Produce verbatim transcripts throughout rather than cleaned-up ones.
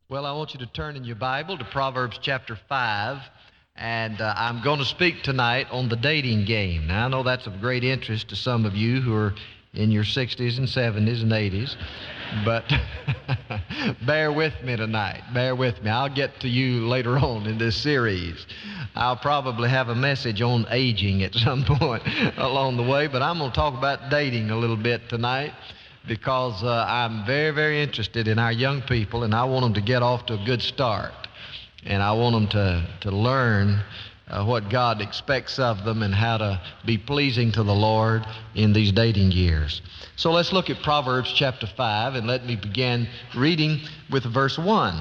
Well, I want you to turn in your Bible to Proverbs chapter five, and uh, I'm going to speak tonight on the dating game. Now, I know that's of great interest to some of you who are in your sixties and seventies and eighties, but bear with me tonight. Bear with me. I'll get to you later on in this series. I'll probably have a message on aging at some point along the way, but I'm going to talk about dating a little bit tonight, because uh, I'm very, very interested in our young people, and I want them to get off to a good start. And I want them to, to learn uh, what God expects of them and how to be pleasing to the Lord in these dating years. So let's look at Proverbs chapter five, and let me begin reading with verse one.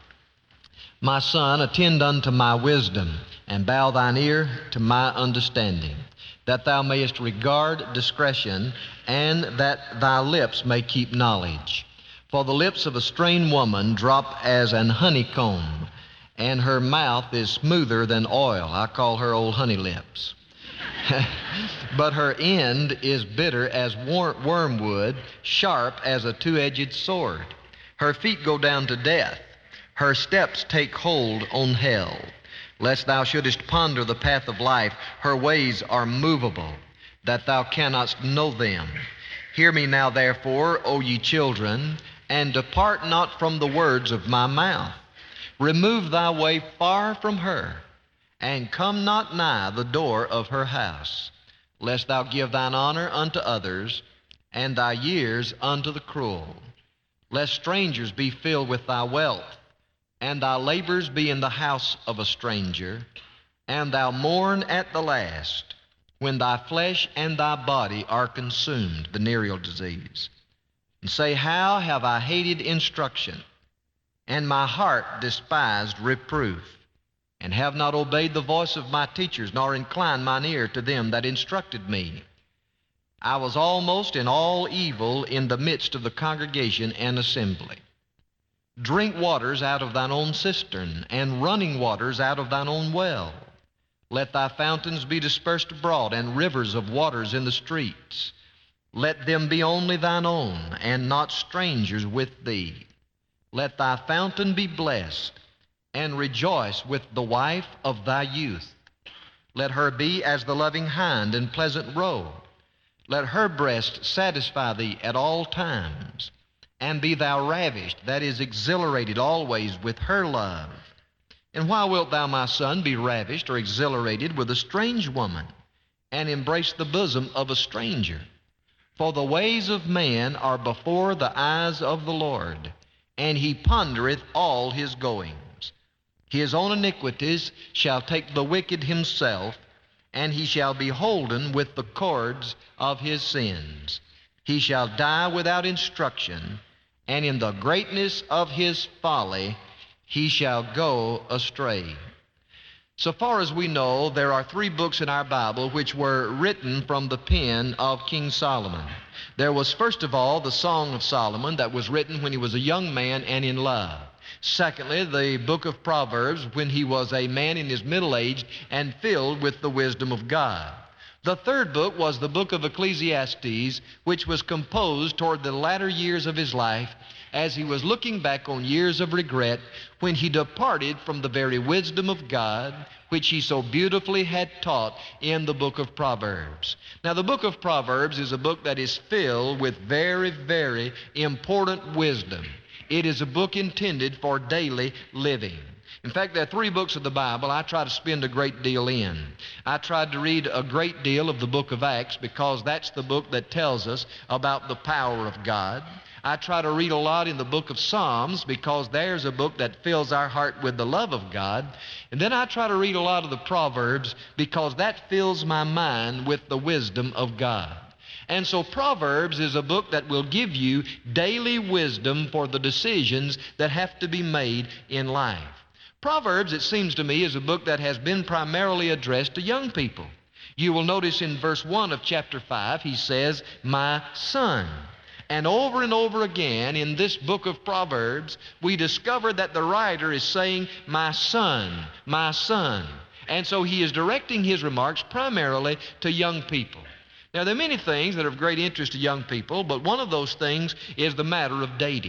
My son, attend unto my wisdom, and bow thine ear to my understanding, that thou mayest regard discretion, and that thy lips may keep knowledge. For the lips of a strained woman drop as an honeycomb, and her mouth is smoother than oil. I call her old honey lips. But her end is bitter as wor- wormwood, sharp as a two-edged sword. Her feet go down to death. Her steps take hold on hell. Lest thou shouldest ponder the path of life, her ways are movable, that thou cannot know them. Hear me now, therefore, O ye children, and depart not from the words of my mouth. Remove thy way far from her, and come not nigh the door of her house, lest thou give thine honor unto others, and thy years unto the cruel. Lest strangers be filled with thy wealth, and thy labors be in the house of a stranger, and thou mourn at the last, when thy flesh and thy body are consumed, venereal disease. And say, how have I hated instruction, and my heart despised reproof, and have not obeyed the voice of my teachers, nor inclined mine ear to them that instructed me. I was almost in all evil in the midst of the congregation and assembly. Drink waters out of thine own cistern, and running waters out of thine own well. Let thy fountains be dispersed abroad, and rivers of waters in the streets. Let them be only thine own, and not strangers with thee. Let thy fountain be blessed, and rejoice with the wife of thy youth. Let her be as the loving hind and pleasant roe. Let her breast satisfy thee at all times, and be thou ravished, that is, exhilarated always with her love. And why wilt thou, my son, be ravished or exhilarated with a strange woman, and embrace the bosom of a stranger? For the ways of man are before the eyes of the Lord, and he pondereth all his goings. His own iniquities shall take the wicked himself, and he shall be holden with the cords of his sins. He shall die without instruction, and in the greatness of his folly he shall go astray. So far as we know, there are three books in our Bible which were written from the pen of King Solomon. There was, first of all, the Song of Solomon that was written when he was a young man and in love. Secondly, the book of Proverbs when he was a man in his middle age and filled with the wisdom of God. The third book was the book of Ecclesiastes, which was composed toward the latter years of his life as he was looking back on years of regret when he departed from the very wisdom of God, which he so beautifully had taught in the book of Proverbs. Now, the book of Proverbs is a book that is filled with very, very important wisdom. It is a book intended for daily living. In fact, there are three books of the Bible I try to spend a great deal in. I tried to read a great deal of the book of Acts because that's the book that tells us about the power of God. I try to read a lot in the book of Psalms because there's a book that fills our heart with the love of God. And then I try to read a lot of the Proverbs because that fills my mind with the wisdom of God. And so Proverbs is a book that will give you daily wisdom for the decisions that have to be made in life. Proverbs, it seems to me, is a book that has been primarily addressed to young people. You will notice in verse one of chapter five, he says, my son. And over and over again in this book of Proverbs, we discover that the writer is saying, my son, my son. And so he is directing his remarks primarily to young people. Now, there are many things that are of great interest to young people, but one of those things is the matter of dating.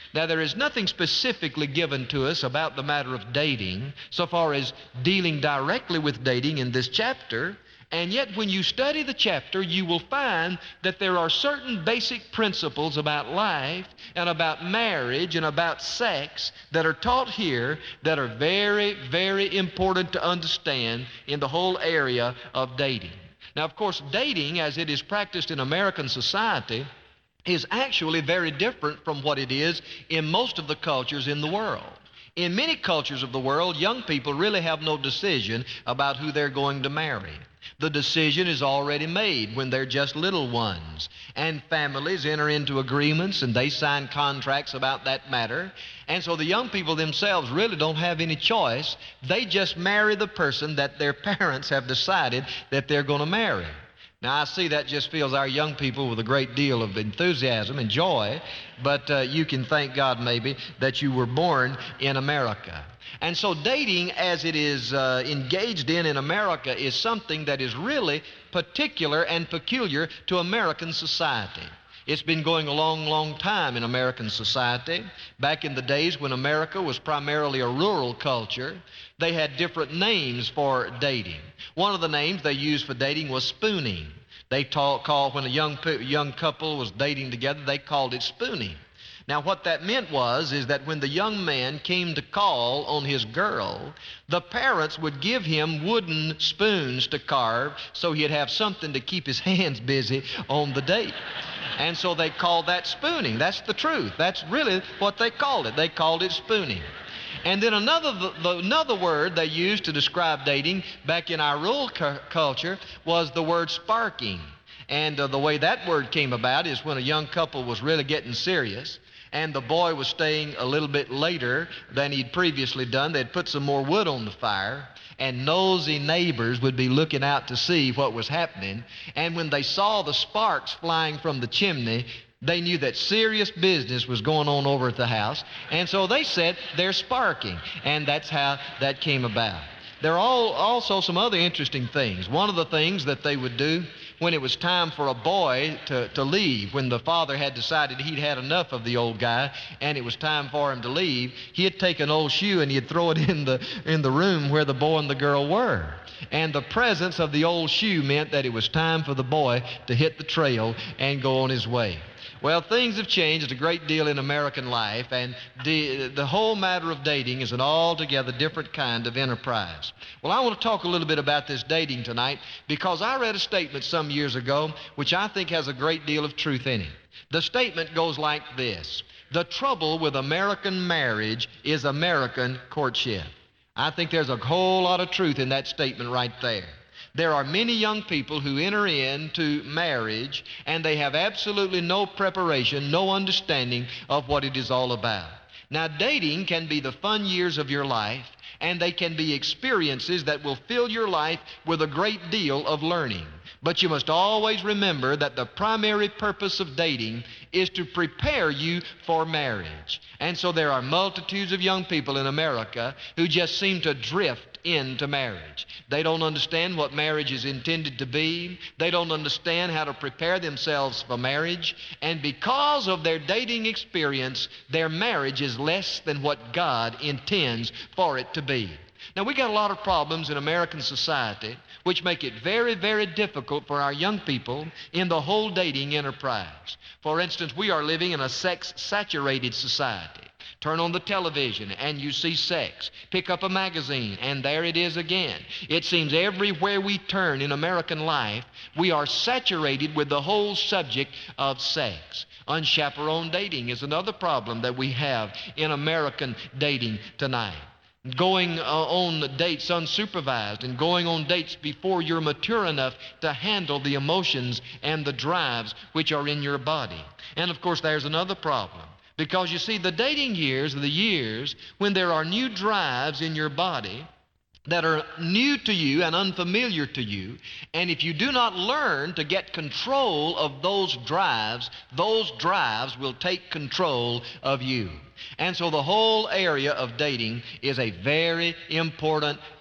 Now, there is nothing specifically given to us about the matter of dating so far as dealing directly with dating in this chapter. And yet, when you study the chapter, you will find that there are certain basic principles about life and about marriage and about sex that are taught here that are very, very important to understand in the whole area of dating. Now, of course, dating as it is practiced in American society is actually very different from what it is in most of the cultures in the world. In many cultures of the world, young people really have no decision about who they're going to marry. The decision is already made when they're just little ones. And families enter into agreements and they sign contracts about that matter. And so the young people themselves really don't have any choice. They just marry the person that their parents have decided that they're going to marry. Now, I see that just fills our young people with a great deal of enthusiasm and joy, but uh, you can thank God maybe that you were born in America. And so dating as it is uh, engaged in in America is something that is really particular and peculiar to American society. It's been going a long, long time in American society. Back in the days when America was primarily a rural culture, they had different names for dating. One of the names they used for dating was spooning. They talk, called, when a young, young couple was dating together, they called it spooning. Now, what that meant was is that when the young man came to call on his girl, the parents would give him wooden spoons to carve so he'd have something to keep his hands busy on the date. And so they called that spooning. That's the truth. That's really what they called it. They called it spooning. And then another, the, the, another word they used to describe dating back in our rural cu- culture was the word sparking. And uh, the way that word came about is when a young couple was really getting serious and the boy was staying a little bit later than he'd previously done. They'd put some more wood on the fire, and nosy neighbors would be looking out to see what was happening. And when they saw the sparks flying from the chimney, they knew that serious business was going on over at the house. And so they said, they're sparking. And that's how that came about. There are all, also some other interesting things. One of the things that they would do when it was time for a boy to, to leave, when the father had decided he'd had enough of the old guy and it was time for him to leave, he'd take an old shoe and he'd throw it in the, in the room where the boy and the girl were. And the presence of the old shoe meant that it was time for the boy to hit the trail and go on his way. Well, things have changed a great deal in American life, and the, the whole matter of dating is an altogether different kind of enterprise. Well, I want to talk a little bit about this dating tonight because I read a statement some years ago which I think has a great deal of truth in it. The statement goes like this: the trouble with American marriage is American courtship. I think there's a whole lot of truth in that statement right there. There are many young people who enter into marriage and they have absolutely no preparation, no understanding of what it is all about. Now, dating can be the fun years of your life, and they can be experiences that will fill your life with a great deal of learning. But you must always remember that the primary purpose of dating is to prepare you for marriage. And so there are multitudes of young people in America who just seem to drift into marriage. They don't understand what marriage is intended to be. They don't understand how to prepare themselves for marriage. And because of their dating experience, their marriage is less than what God intends for it to be. Now, we got a lot of problems in American society which make it very, very difficult for our young people in the whole dating enterprise. For instance, we are living in a sex-saturated society. Turn on the television and you see sex. Pick up a magazine and there it is again. It seems everywhere we turn in American life, we are saturated with the whole subject of sex. Unchaperoned dating is another problem that we have in American dating tonight. Going uh, on dates unsupervised and going on dates before you're mature enough to handle the emotions and the drives which are in your body. And of course, there's another problem. Because you see, the dating years are the years when there are new drives in your body that are new to you and unfamiliar to you. And if you do not learn to get control of those drives, those drives will take control of you. And so the whole area of dating is a very important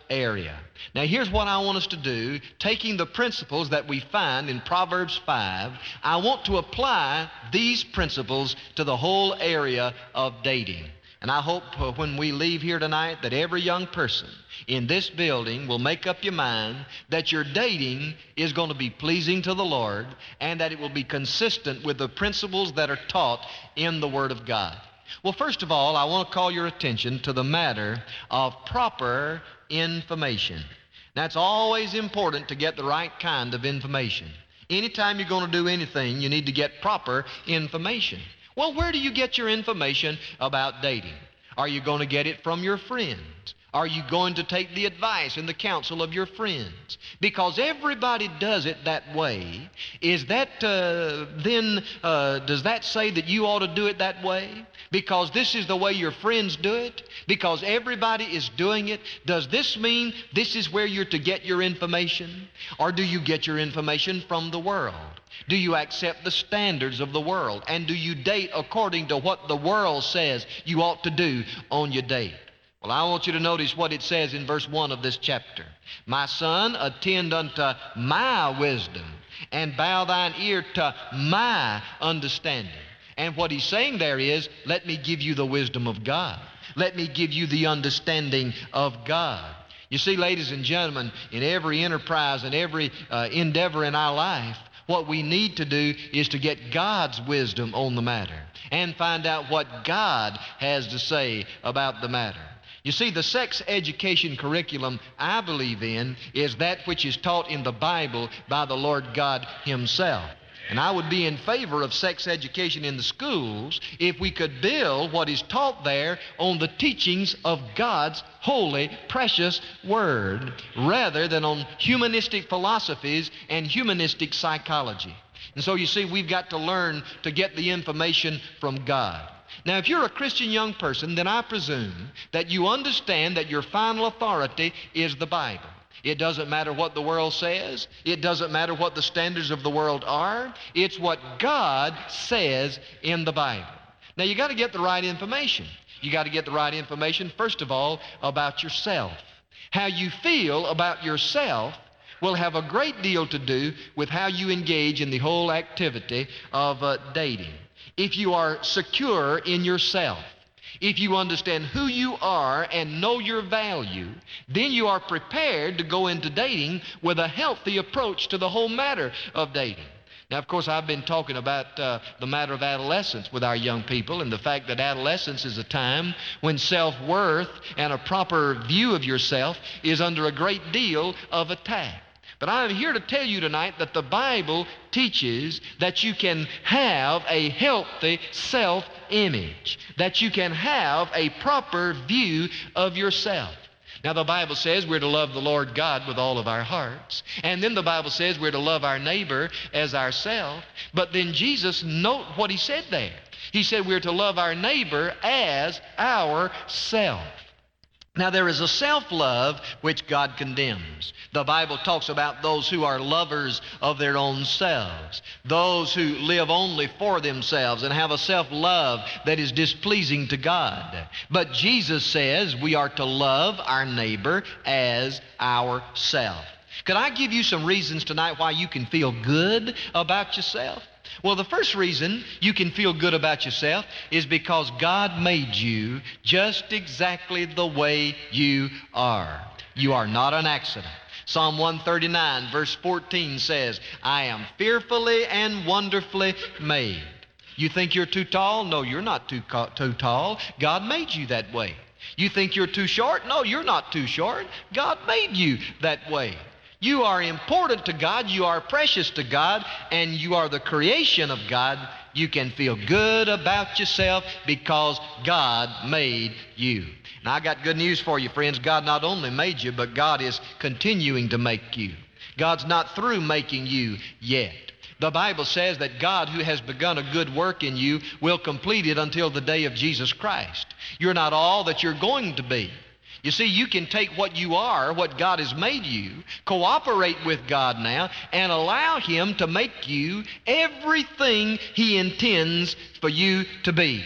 area. Now, here's what I want us to do. Taking the principles that we find in Proverbs five, I want to apply these principles to the whole area of dating. And I hope uh, when we leave here tonight that every young person in this building will make up your mind that your dating is going to be pleasing to the Lord and that it will be consistent with the principles that are taught in the Word of God. Well, first of all, I want to call your attention to the matter of proper information. Now, it's always important to get the right kind of information. Anytime you're going to do anything, you need to get proper information. Well, where do you get your information about dating? Are you going to get it from your friends? Are you going to take the advice and the counsel of your friends? Because everybody does it that way. Is that uh, then, uh, does that say that you ought to do it that way? Because this is the way your friends do it? Because everybody is doing it? Does this mean this is where you're to get your information? Or do you get your information from the world? Do you accept the standards of the world? And do you date according to what the world says you ought to do on your date? Well, I want you to notice what it says in verse one of this chapter. My son, attend unto my wisdom, and bow thine ear to my understanding. And what he's saying there is, let me give you the wisdom of God. Let me give you the understanding of God. You see, ladies and gentlemen, in every enterprise and every uh, endeavor in our life, what we need to do is to get God's wisdom on the matter and find out what God has to say about the matter. You see, the sex education curriculum I believe in is that which is taught in the Bible by the Lord God Himself. And I would be in favor of sex education in the schools if we could build what is taught there on the teachings of God's holy, precious Word, rather than on humanistic philosophies and humanistic psychology. And so you see, we've got to learn to get the information from God. Now, if you're a Christian young person, then I presume that you understand that your final authority is the Bible. It doesn't matter what the world says. It doesn't matter what the standards of the world are. It's what God says in the Bible. Now, you got to get the right information. You got to get the right information, first of all, about yourself. How you feel about yourself will have a great deal to do with how you engage in the whole activity of uh, dating. If you are secure in yourself, if you understand who you are and know your value, then you are prepared to go into dating with a healthy approach to the whole matter of dating. Now, of course, I've been talking about uh, the matter of adolescence with our young people and the fact that adolescence is a time when self-worth and a proper view of yourself is under a great deal of attack. But I'm here to tell you tonight that the Bible teaches that you can have a healthy self-image, that you can have a proper view of yourself. Now, the Bible says we're to love the Lord God with all of our hearts. And then the Bible says we're to love our neighbor as ourselves. But then Jesus, note what He said there. He said we're to love our neighbor as ourself. Now, there is a self-love which God condemns. The Bible talks about those who are lovers of their own selves, those who live only for themselves and have a self-love that is displeasing to God. But Jesus says we are to love our neighbor as ourself. Could I give you some reasons tonight why you can feel good about yourself? Well, the first reason you can feel good about yourself is because God made you just exactly the way you are. You are not an accident. Psalm one thirty-nine, verse fourteen says, I am fearfully and wonderfully made. You think you're too tall? No, you're not too, too tall. God made you that way. You think you're too short? No, you're not too short. God made you that way. You are important to God, you are precious to God, and you are the creation of God. You can feel good about yourself because God made you. Now, I got good news for you, friends. God not only made you, but God is continuing to make you. God's not through making you yet. The Bible says that God, who has begun a good work in you, will complete it until the day of Jesus Christ. You're not all that you're going to be. You see, you can take what you are, what God has made you, cooperate with God now, and allow Him to make you everything He intends for you to be.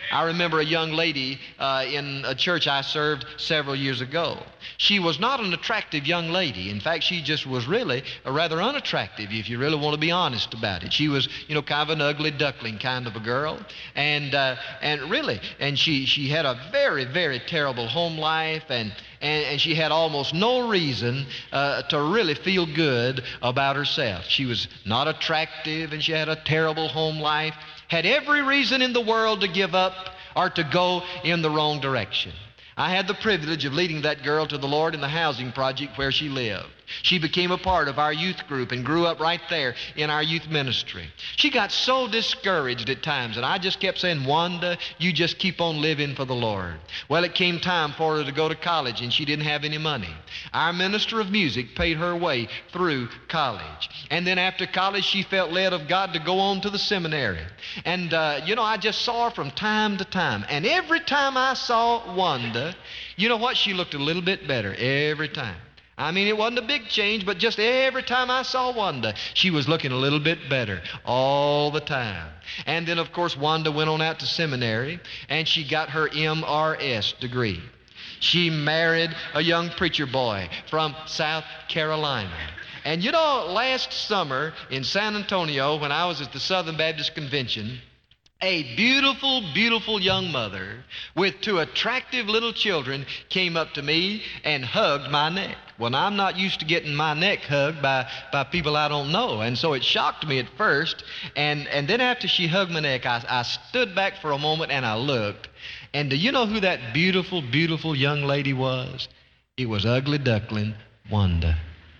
I remember a young lady uh, in a church I served several years ago. She was not an attractive young lady. In fact, she just was really a rather unattractive, if you really want to be honest about it. She was, you know, kind of an ugly duckling kind of a girl. And uh, and really, and she, she had a very, very terrible home life, and, and, and she had almost no reason uh, to really feel good about herself. She was not attractive, and she had a terrible home life. Had every reason in the world to give up or to go in the wrong direction. I had the privilege of leading that girl to the Lord in the housing project where she lived. She became a part of our youth group and grew up right there in our youth ministry. She got so discouraged at times, and I just kept saying, Wanda, you just keep on living for the Lord. Well, it came time for her to go to college, and she didn't have any money. Our minister of music paid her way through college. And then after college, she felt led of God to go on to the seminary. And, uh, you know, I just saw her from time to time. And every time I saw Wanda, you know what? She looked a little bit better every time. I mean, it wasn't a big change, but just every time I saw Wanda, she was looking a little bit better all the time. And then, of course, Wanda went on out to seminary, and she got her M R S degree. She married a young preacher boy from South Carolina. And you know, last summer in San Antonio, when I was at the Southern Baptist Convention, a beautiful, beautiful young mother with two attractive little children came up to me and hugged my neck. Well, now, I'm not used to getting my neck hugged by, by people I don't know, and so it shocked me at first. And, and then after she hugged my neck, I, I stood back for a moment and I looked. And do you know who that beautiful, beautiful young lady was? It was ugly duckling Wanda.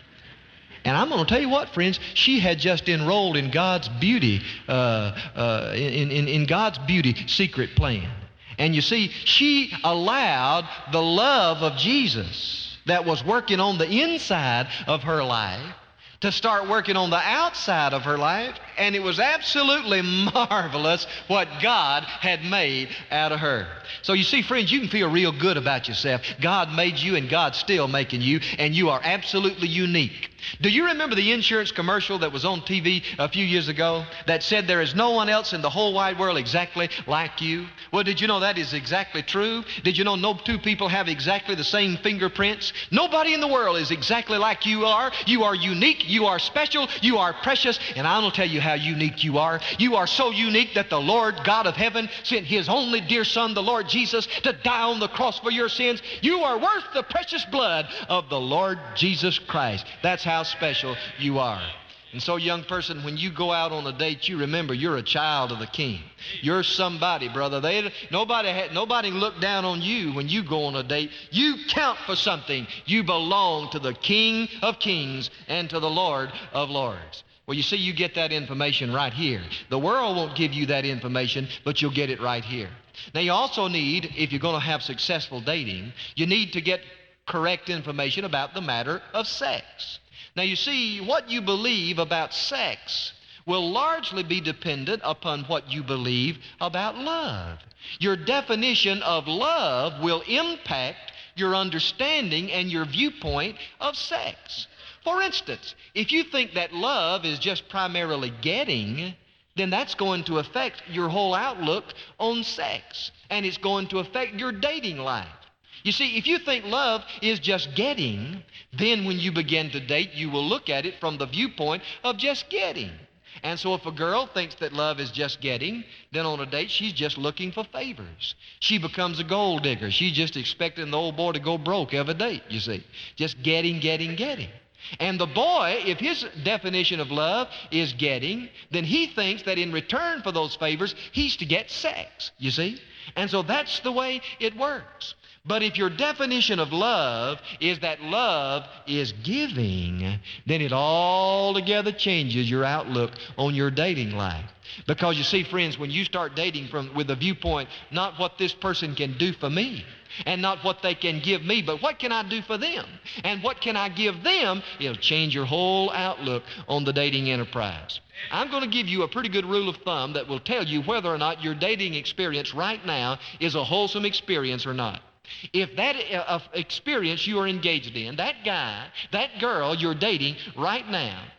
And I'm going to tell you what, friends, she had just enrolled in God's beauty, uh, uh, in, in, in God's beauty secret plan. And you see, she allowed the love of Jesus that was working on the inside of her life to start working on the outside of her life, and it was absolutely marvelous what God had made out of her. So you see, friends, you can feel real good about yourself. God made you, and God's still making you, and you are absolutely unique. Do you remember the insurance commercial that was on T V a few years ago that said there is no one else in the whole wide world exactly like you? Well, did you know that is exactly true? Did you know no two people have exactly the same fingerprints? Nobody in the world is exactly like you are. You are unique. You are special. You are precious. And I'm going to tell you how unique you are. You are so unique that the Lord God of heaven sent His only dear Son, the Lord Jesus, to die on the cross for your sins. You are worth the precious blood of the Lord Jesus Christ. That's how special you are. And so, young person, when you go out on a date, you remember you're a child of the King. You're somebody, brother. They, nobody, had, nobody look down on you when you go on a date. You count for something. You belong to the King of Kings and to the Lord of Lords. Well, you see, you get that information right here. The world won't give you that information, but you'll get it right here. Now, you also need, if you're going to have successful dating, you need to get correct information about the matter of sex. Now, you see, what you believe about sex will largely be dependent upon what you believe about love. Your definition of love will impact your understanding and your viewpoint of sex. For instance, if you think that love is just primarily getting, then that's going to affect your whole outlook on sex, and it's going to affect your dating life. You see, if you think love is just getting, then when you begin to date, you will look at it from the viewpoint of just getting. And so if a girl thinks that love is just getting, then on a date, she's just looking for favors. She becomes a gold digger. She's just expecting the old boy to go broke every date, you see. Just getting, getting, getting. And the boy, if his definition of love is getting, then he thinks that in return for those favors, he's to get sex, you see. And so that's the way it works. But if your definition of love is that love is giving, then it altogether changes your outlook on your dating life. Because you see, friends, when you start dating from with the viewpoint, not what this person can do for me, and not what they can give me, but what can I do for them? And what can I give them? It'll change your whole outlook on the dating enterprise. I'm going to give you a pretty good rule of thumb that will tell you whether or not your dating experience right now is a wholesome experience or not. If that uh, experience you are engaged in, that guy, that girl you're dating right now,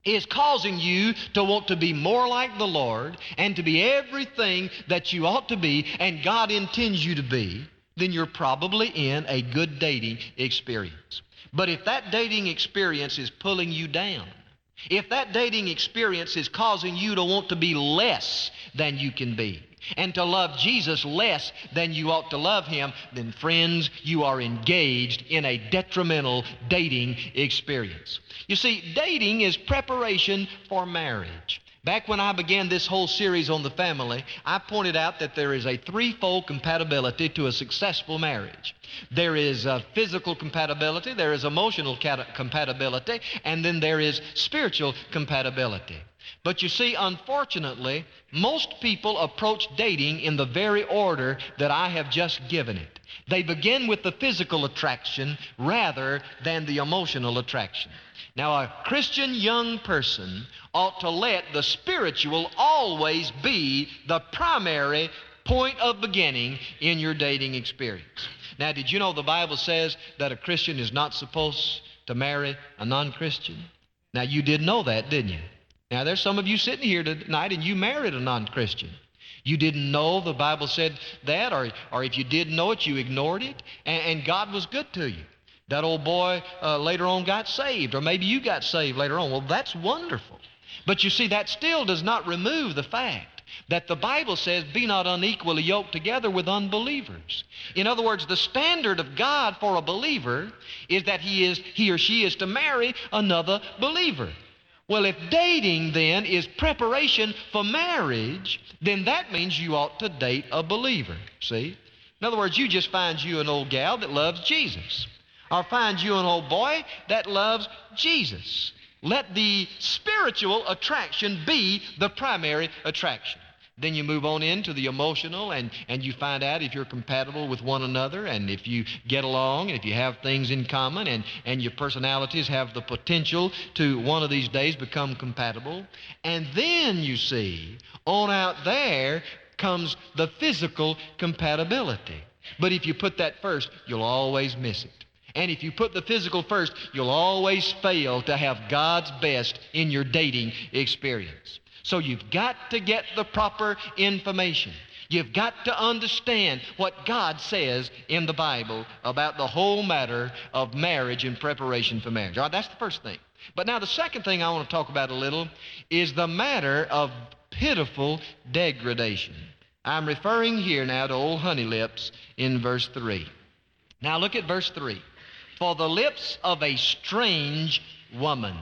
is causing you to want to be more like the Lord and to be everything that you ought to be and God intends you to be, then you're probably in a good dating experience. But if that dating experience is pulling you down, if that dating experience is causing you to want to be less than you can be, and to love Jesus less than you ought to love Him, then friends, you are engaged in a detrimental dating experience. You see, dating is preparation for marriage. Back when I began this whole series on the family, I pointed out that there is a threefold compatibility to a successful marriage. There is uh, physical compatibility, there is emotional cat- compatibility, and then there is spiritual compatibility. But you see, unfortunately, most people approach dating in the very order that I have just given it. They begin with the physical attraction rather than the emotional attraction. Now, a Christian young person ought to let the spiritual always be the primary point of beginning in your dating experience. Now, did you know the Bible says that a Christian is not supposed to marry a non-Christian? Now, you did know that, didn't you? Now, there's some of you sitting here tonight and you married a non-Christian. You didn't know the Bible said that, or, or if you did know it, you ignored it, and, and God was good to you. That old boy uh, later on got saved, or maybe you got saved later on. Well, that's wonderful. But you see, that still does not remove the fact that the Bible says, be not unequally yoked together with unbelievers. In other words, the standard of God for a believer is that he is, he or she is to marry another believer. Well, if dating then is preparation for marriage, then that means you ought to date a believer, see? In other words, you just find you an old gal that loves Jesus, or find you an old boy that loves Jesus. Let the spiritual attraction be the primary attraction. Then you move on into the emotional, and, and you find out if you're compatible with one another, and if you get along, and if you have things in common, and, and your personalities have the potential to one of these days become compatible. And then you see, on out there comes the physical compatibility. But if you put that first, you'll always miss it. And if you put the physical first, you'll always fail to have God's best in your dating experience. So you've got to get the proper information. You've got to understand what God says in the Bible about the whole matter of marriage and preparation for marriage. All right, that's the first thing. But now the second thing I want to talk about a little is the matter of pitiful degradation. I'm referring here now to old Honey Lips in verse three. Now look at verse three. For the lips of a strange woman.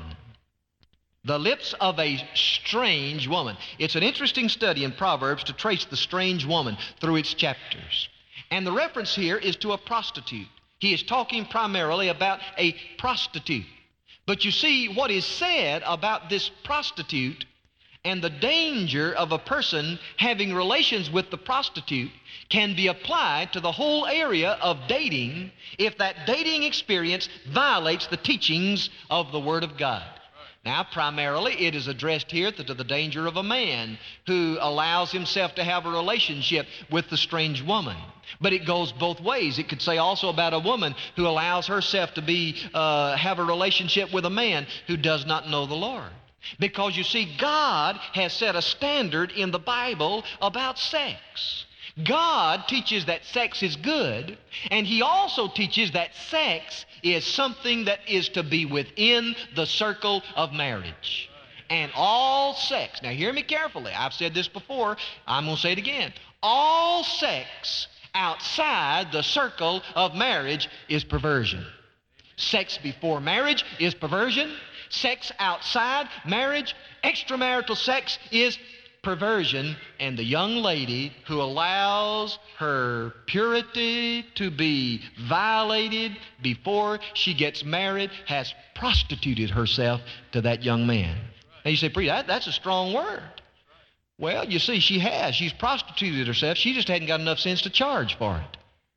The lips of a strange woman. It's an interesting study in Proverbs to trace the strange woman through its chapters. And the reference here is to a prostitute. He is talking primarily about a prostitute. But you see, what is said about this prostitute and the danger of a person having relations with the prostitute can be applied to the whole area of dating if that dating experience violates the teachings of the Word of God. Now, primarily, it is addressed here to the danger of a man who allows himself to have a relationship with the strange woman. But it goes both ways. It could say also about a woman who allows herself to be uh, have a relationship with a man who does not know the Lord. Because you see, God has set a standard in the Bible about sex. God teaches that sex is good, and He also teaches that sex is something that is to be within the circle of marriage. And all sex, now hear me carefully, I've said this before, I'm going to say it again. All sex outside the circle of marriage is perversion. Sex before marriage is perversion. Sex outside marriage, extramarital sex, is perversion. And the young lady who allows her purity to be violated before she gets married has prostituted herself to that young man. And you say, Preacher, that, that's a strong word. Well, you see, she has. She's prostituted herself. She just hadn't got enough sense to charge for it.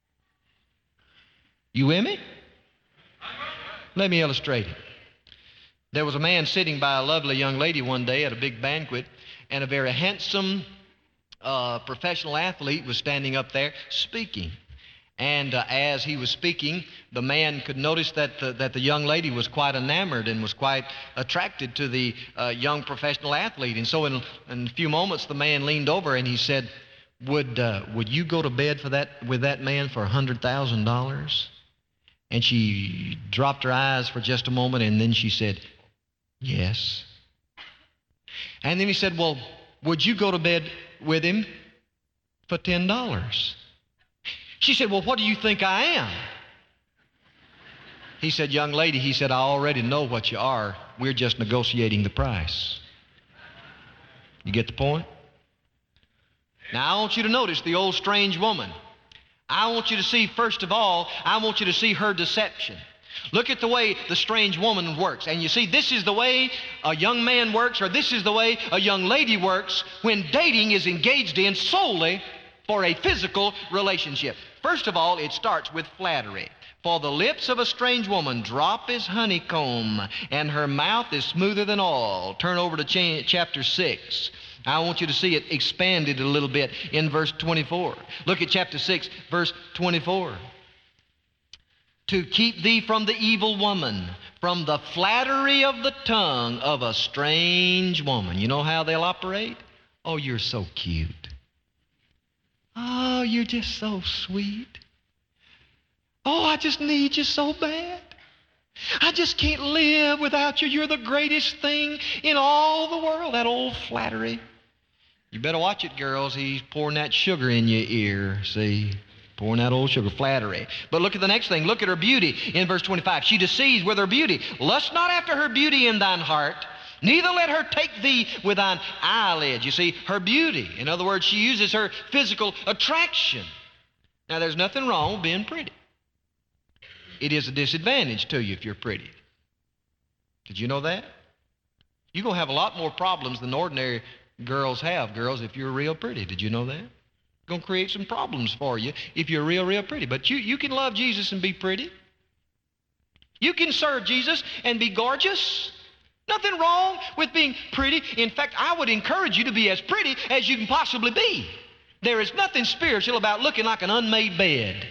You with me? Let me illustrate it. There was a man sitting by a lovely young lady one day at a big banquet, and a very handsome uh, professional athlete was standing up there speaking. And uh, as he was speaking, the man could notice that the, that the young lady was quite enamored and was quite attracted to the uh, young professional athlete. And so in, in a few moments, the man leaned over and he said, would, uh, would you go to bed for that, with that man for one hundred thousand dollars? And she dropped her eyes for just a moment, and then she said, yes. And then he said, well, would you go to bed with him for ten dollars? She said, well, what do you think I am? He said, young lady, he said, I already know what you are. We're just negotiating the price. You get the point? Now, I want you to notice the old strange woman. I want you to see, first of all, I want you to see her deception. Look at the way the strange woman works. And you see, this is the way a young man works, or this is the way a young lady works when dating is engaged in solely for a physical relationship. First of all, it starts with flattery. For the lips of a strange woman drop as honeycomb, and her mouth is smoother than oil. Turn over to cha- chapter six. I want you to see it expanded a little bit in verse twenty-four. Look at chapter six, verse twenty-four. To keep thee from the evil woman, from the flattery of the tongue of a strange woman. You know how they'll operate? Oh, you're so cute. Oh, you're just so sweet. Oh, I just need you so bad. I just can't live without you. You're the greatest thing in all the world. That old flattery. You better watch it, girls. He's pouring that sugar in your ear. See? Pouring that old sugar. Flattery. But look at the next thing. Look at her beauty in verse twenty-five. She deceives with her beauty. Lust not after her beauty in thine heart, neither let her take thee with thine eyelids. You see, her beauty. In other words, she uses her physical attraction. Now, there's nothing wrong with being pretty. It is a disadvantage to you if you're pretty. Did you know that? You're going to have a lot more problems than ordinary girls have, girls, if you're real pretty. Did you know that? It's going to create some problems for you if you're real, real pretty. But you, you can love Jesus and be pretty. You can serve Jesus and be gorgeous. Nothing wrong with being pretty. In fact, I would encourage you to be as pretty as you can possibly be. There is nothing spiritual about looking like an unmade bed.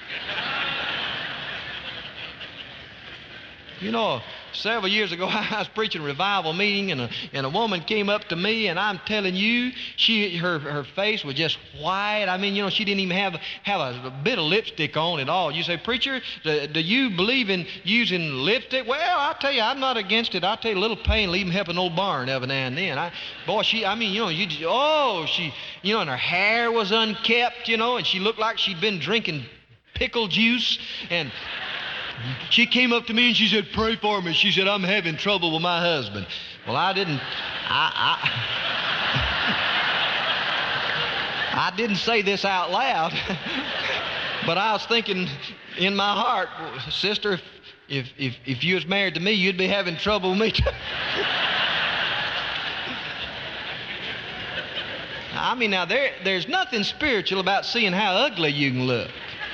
You know, several years ago, I was preaching a revival meeting, and a, and a woman came up to me, and I'm telling you, she her her face was just white. I mean, you know, she didn't even have, have a, a bit of lipstick on at all. You say, preacher, do, do you believe in using lipstick? Well, I'll tell you, I'm not against it. I'll tell you, a little pain will even help an old barn every now and then. I, boy, she, I mean, you know, you just, oh, she, you know, and her hair was unkept, you know, and she looked like she'd been drinking pickle juice, and she came up to me and she said, pray for me. She said, I'm having trouble with my husband. Well, I didn't, I, I, I didn't say this out loud, but I was thinking in my heart, sister, if, if, if you was married to me, you'd be having trouble with me too. I mean, now, there, there's nothing spiritual about seeing how ugly you can look.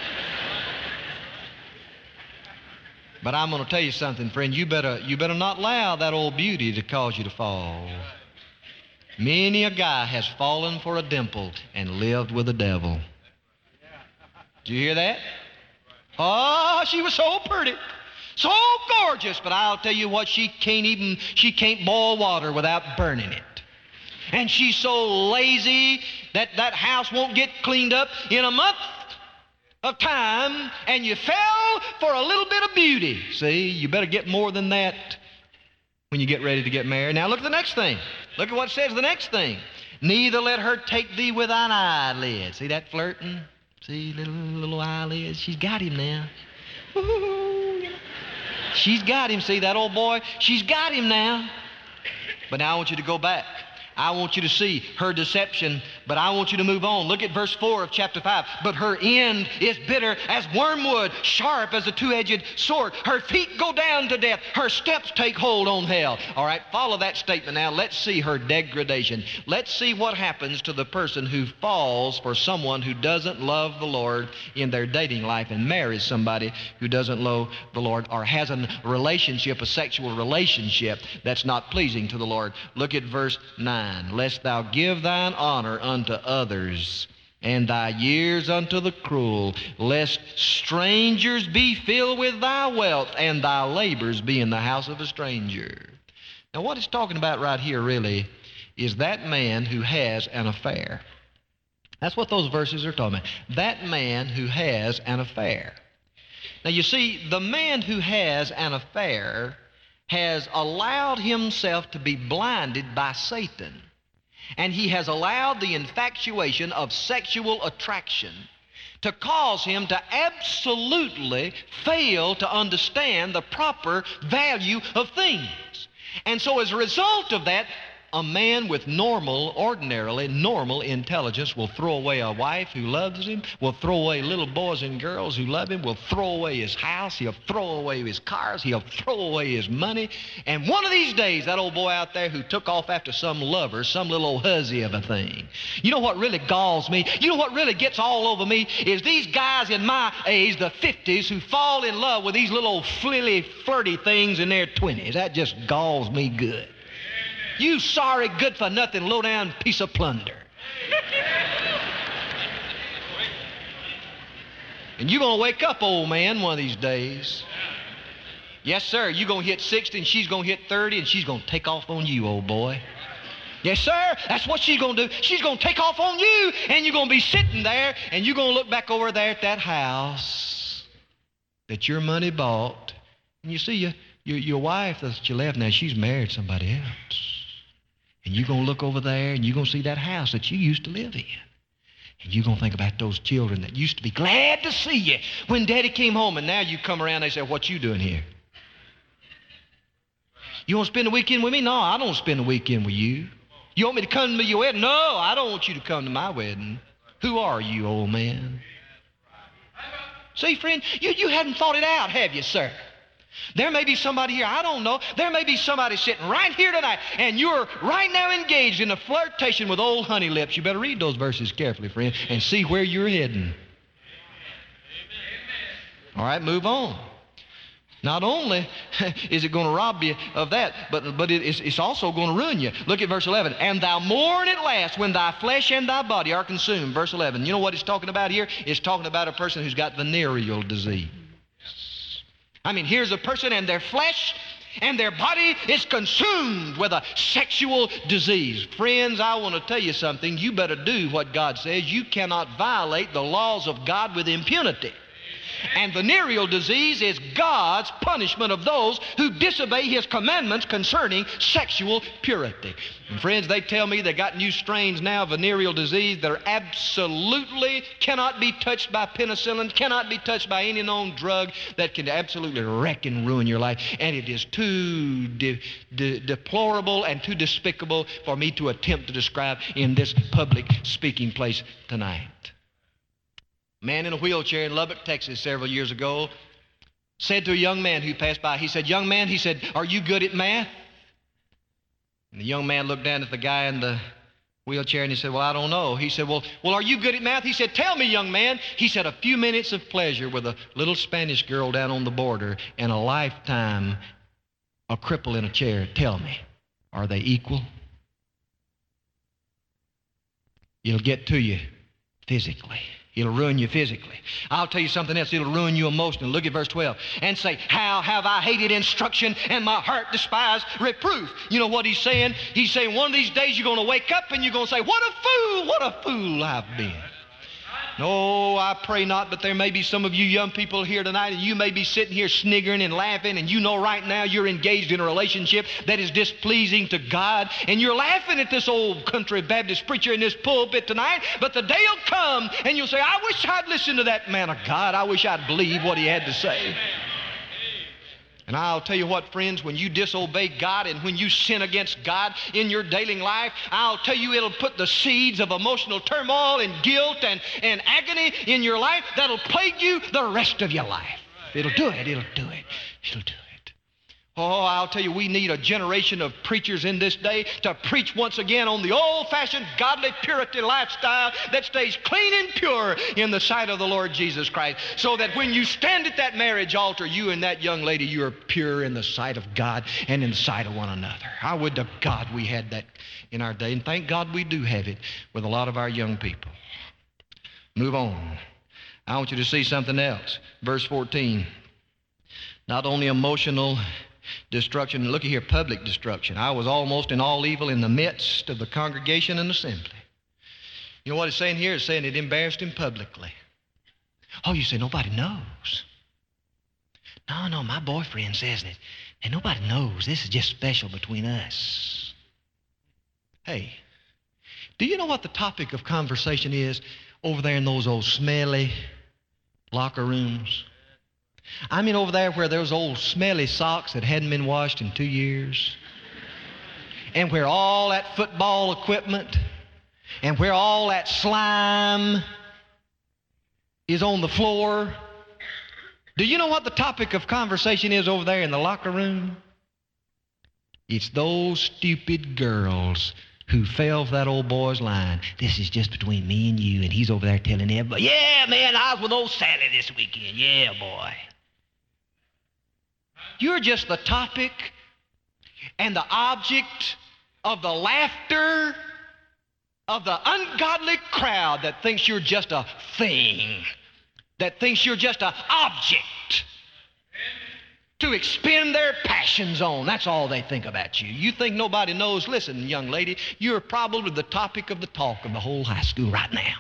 But I'm going to tell you something, friend. You better, you better not allow that old beauty to cause you to fall. Many a guy has fallen for a dimple and lived with the devil. Did you hear that? Oh, she was so pretty, so gorgeous. But I'll tell you what, she can't even, she can't boil water without burning it. And she's so lazy that that house won't get cleaned up in a month of time, and you fell for a little bit of beauty. See, you better get more than that when you get ready to get married. Now look at the next thing. Look at what it says the next thing. Neither let her take thee with thine eyelids. See that flirting? See, little little eyelids. She's got him now. Woo-hoo. She's got him. See that old boy? She's got him now. But now I want you to go back. I want you to see her deception, but I want you to move on. Look at verse four of chapter five. But her end is bitter as wormwood, sharp as a two-edged sword. Her feet go down to death. Her steps take hold on hell. All right, follow that statement now. Let's see her degradation. Let's see what happens to the person who falls for someone who doesn't love the Lord in their dating life and marries somebody who doesn't love the Lord or has a relationship, a sexual relationship that's not pleasing to the Lord. Look at verse nine. Lest thou give thine honor unto others and thy years unto the cruel, lest strangers be filled with thy wealth, and thy labors be in the house of a stranger. Now what it's talking about right here really is that man who has an affair. That's what those verses are talking about. That man who has an affair. Now you see, the man who has an affair has allowed himself to be blinded by Satan. And he has allowed the infatuation of sexual attraction to cause him to absolutely fail to understand the proper value of things. And so as a result of that, a man with normal, ordinarily normal intelligence will throw away a wife who loves him, will throw away little boys and girls who love him, will throw away his house, he'll throw away his cars, he'll throw away his money. And one of these days, that old boy out there who took off after some lover, some little old hussy of a thing, you know what really galls me? You know what really gets all over me? Is these guys in my age, the fifties, who fall in love with these little flilly, flirty things in their twenties. That just galls me good. You sorry, good-for-nothing, low-down piece of plunder. And you're going to wake up, old man, one of these days. Yes, sir, you're going to hit sixty, and she's going to hit thirty, and she's going to take off on you, old boy. Yes, sir, that's what she's going to do. She's going to take off on you, and you're going to be sitting there, and you're going to look back over there at that house that your money bought. And you see, your, your, your wife that you left, now she's married somebody else. And you're going to look over there and you're going to see that house that you used to live in. And you're going to think about those children that used to be glad to see you when Daddy came home. And now you come around and they say, what you doing here? You want to spend the weekend with me? No, I don't spend the weekend with you. You want me to come to your wedding? No, I don't want you to come to my wedding. Who are you, old man? See, friend, you, you hadn't thought it out, have you, sir? There may be somebody here, I don't know. There may be somebody sitting right here tonight, and you're right now engaged in a flirtation with old honey lips. You better read those verses carefully, friend, and see where you're heading. All right, move on. Not only is it going to rob you of that, but, but it, it's, it's also going to ruin you. Look at verse eleven. And thou mourn at last when thy flesh and thy body are consumed. Verse eleven. You know what it's talking about here? It's talking about a person who's got venereal disease. I mean, here's a person and their flesh and their body is consumed with a sexual disease. Friends, I want to tell you something. You better do what God says. You cannot violate the laws of God with impunity. And venereal disease is God's punishment of those who disobey His commandments concerning sexual purity. And friends, they tell me they got new strains now of venereal disease that are absolutely cannot be touched by penicillin, cannot be touched by any known drug that can absolutely wreck and ruin your life. And it is too de- de- deplorable and too despicable for me to attempt to describe in this public speaking place tonight. A man in a wheelchair in Lubbock, Texas, several years ago, said to a young man who passed by, he said, young man, he said, are you good at math? And the young man looked down at the guy in the wheelchair and he said, well, I don't know. He said, well, well, are you good at math? He said, tell me, young man. He said, a few minutes of pleasure with a little Spanish girl down on the border and a lifetime, a cripple in a chair. Tell me, are they equal? It'll get to you physically. It'll ruin you physically. I'll tell you something else. It'll ruin you emotionally. Look at verse twelve. And say, how have I hated instruction and my heart despised reproof? You know what he's saying? He's saying one of these days you're going to wake up and you're going to say, what a fool, what a fool I've been. No, I pray not, but there may be some of you young people here tonight and you may be sitting here sniggering and laughing and you know right now you're engaged in a relationship that is displeasing to God and you're laughing at this old country Baptist preacher in this pulpit tonight, but the day will come and you'll say, I wish I'd listened to that man of God. I wish I'd believed what he had to say. And I'll tell you what, friends, when you disobey God and when you sin against God in your daily life, I'll tell you it'll put the seeds of emotional turmoil and guilt and, and agony in your life that'll plague you the rest of your life. It'll do it. It'll do it. It'll do it. Oh, I'll tell you, we need a generation of preachers in this day to preach once again on the old-fashioned godly purity lifestyle that stays clean and pure in the sight of the Lord Jesus Christ, so that when you stand at that marriage altar, you and that young lady, you are pure in the sight of God and in the sight of one another. I would to God we had that in our day, and thank God we do have it with a lot of our young people. Move on. I want you to see something else. Verse fourteen. Not only emotional destruction, look at here, public destruction. I was almost in all evil in the midst of the congregation and assembly. You know what it's saying here? It's saying it embarrassed him publicly. Oh, you say nobody knows. No, no, my boyfriend says that, and nobody knows. This is just special between us. Hey, do you know what the topic of conversation is over there in those old smelly locker rooms? I mean over there where those old smelly socks that hadn't been washed in two years, and where all that football equipment and where all that slime is on the floor. Do you know what the topic of conversation is over there in the locker room? It's those stupid girls who fell for that old boy's line. This is just between me and you, and he's over there telling everybody, yeah, man, I was with old Sally this weekend. Yeah, boy. You're just the topic and the object of the laughter of the ungodly crowd that thinks you're just a thing, that thinks you're just an object to expend their passions on. That's all they think about you. You think nobody knows? Listen, young lady, you're probably the topic of the talk of the whole high school right now.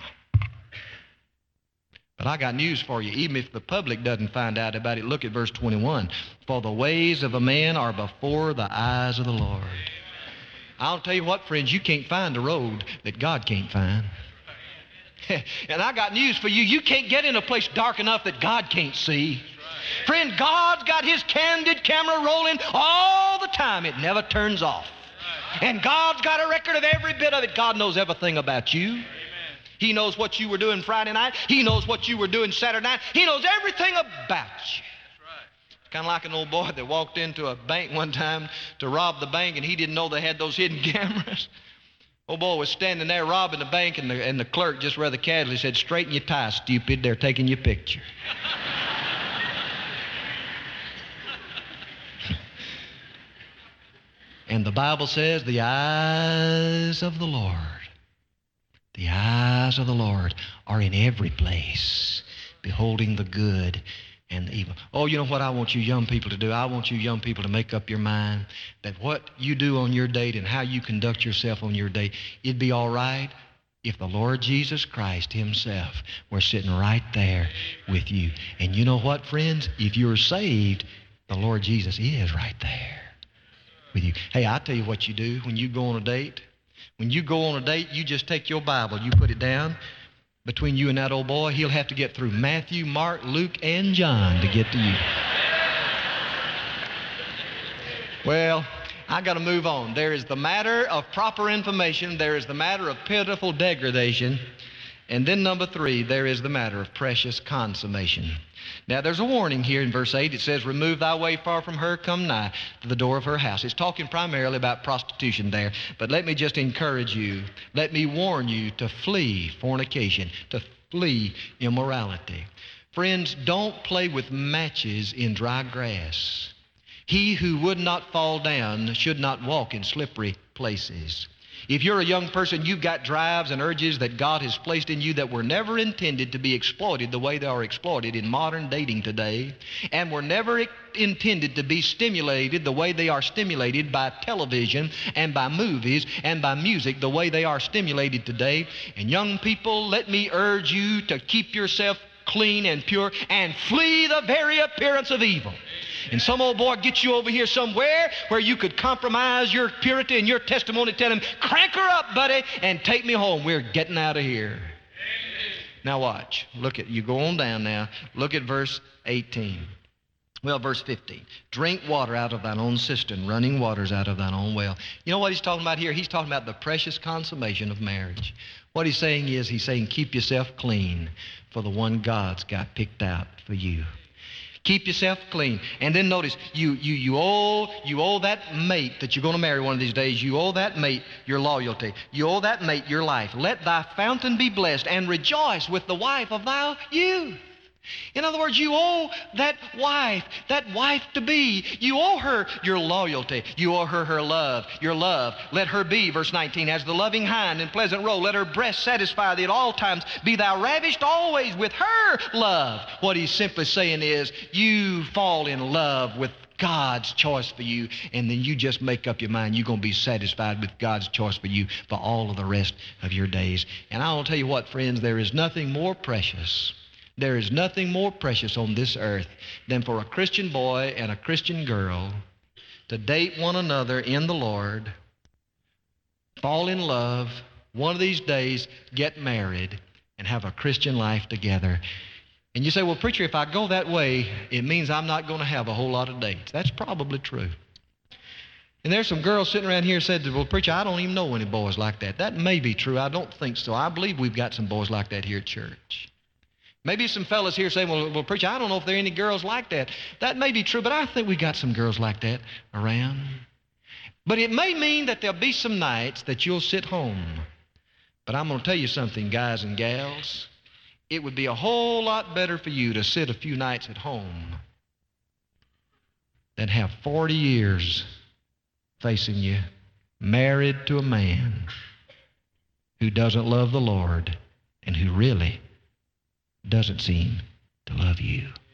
But I got news for you. Even if the public doesn't find out about it, look at verse twenty-one. For the ways of a man are before the eyes of the Lord. I'll tell you what, friends, you can't find a road that God can't find. And I got news for you. You can't get in a place dark enough that God can't see. Friend, God's got his candid camera rolling all the time. It never turns off. And God's got a record of every bit of it. God knows everything about you. He knows what you were doing Friday night. He knows what you were doing Saturday night. He knows everything about you. It's kind of like an old boy that walked into a bank one time to rob the bank, and he didn't know they had those hidden cameras. Old boy was standing there robbing the bank, and the, and the clerk just rather casually said, straighten your tie, stupid. They're taking your picture. And the Bible says the eyes of the Lord, the eyes of the Lord are in every place, beholding the good and the evil. Oh, you know what I want you young people to do? I want you young people to make up your mind that what you do on your date and how you conduct yourself on your date, it'd be all right if the Lord Jesus Christ himself were sitting right there with you. And you know what, friends? If you're saved, the Lord Jesus is right there with you. Hey, I'll tell you what you do when you go on a date. When you go on a date, you just take your Bible, you put it down between you and that old boy. He'll have to get through Matthew, Mark, Luke, and John to get to you. Well, I got to move on. There is the matter of proper information. There is the matter of pitiful degradation. And then number three, there is the matter of precious consummation. Now, there's a warning here in verse eight. It says, remove thy way far from her, come nigh to the door of her house. It's talking primarily about prostitution there. But let me just encourage you. Let me warn you to flee fornication, to flee immorality. Friends, don't play with matches in dry grass. He who would not fall down should not walk in slippery places. If you're a young person, you've got drives and urges that God has placed in you that were never intended to be exploited the way they are exploited in modern dating today, and were never intended to be stimulated the way they are stimulated by television and by movies and by music the way they are stimulated today. And young people, let me urge you to keep yourself clean and pure and flee the very appearance of evil. And some old boy gets you over here somewhere where you could compromise your purity and your testimony, tell him, crank her up, buddy, and take me home. We're getting out of here. Amen. Now watch. Look at, you go on down now. Look at verse eighteen. Well, verse fifteen. Drink water out of thine own cistern, running waters out of thine own well. You know what he's talking about here? He's talking about the precious consummation of marriage. What he's saying is, he's saying, keep yourself clean for the one God's got picked out for you. Keep yourself clean. And then notice, you, you, you, owe, you owe that mate that you're going to marry one of these days, you owe that mate your loyalty. You owe that mate your life. Let thy fountain be blessed, and rejoice with the wife of thy youth. In other words, you owe that wife, that wife to be, you owe her your loyalty. You owe her her love, your love. Let her be, verse nineteen, as the loving hind in pleasant roe. Let her breast satisfy thee at all times. Be thou ravished always with her love. What he's simply saying is, you fall in love with God's choice for you, and then you just make up your mind you're going to be satisfied with God's choice for you for all of the rest of your days. And I'll tell you what, friends, there is nothing more precious. There is nothing more precious on this earth than for a Christian boy and a Christian girl to date one another in the Lord, fall in love, one of these days get married, and have a Christian life together. And you say, well, preacher, if I go that way, it means I'm not going to have a whole lot of dates. That's probably true. And there's some girls sitting around here who said, well, preacher, I don't even know any boys like that. That may be true. I don't think so. I believe we've got some boys like that here at church. Maybe some fellas here say, well, well, preacher, I don't know if there are any girls like that. That may be true, but I think we got some girls like that around. But it may mean that there'll be some nights that you'll sit home. But I'm going to tell you something, guys and gals. It would be a whole lot better for you to sit a few nights at home than have forty years facing you, married to a man who doesn't love the Lord and who really doesn't seem to love you.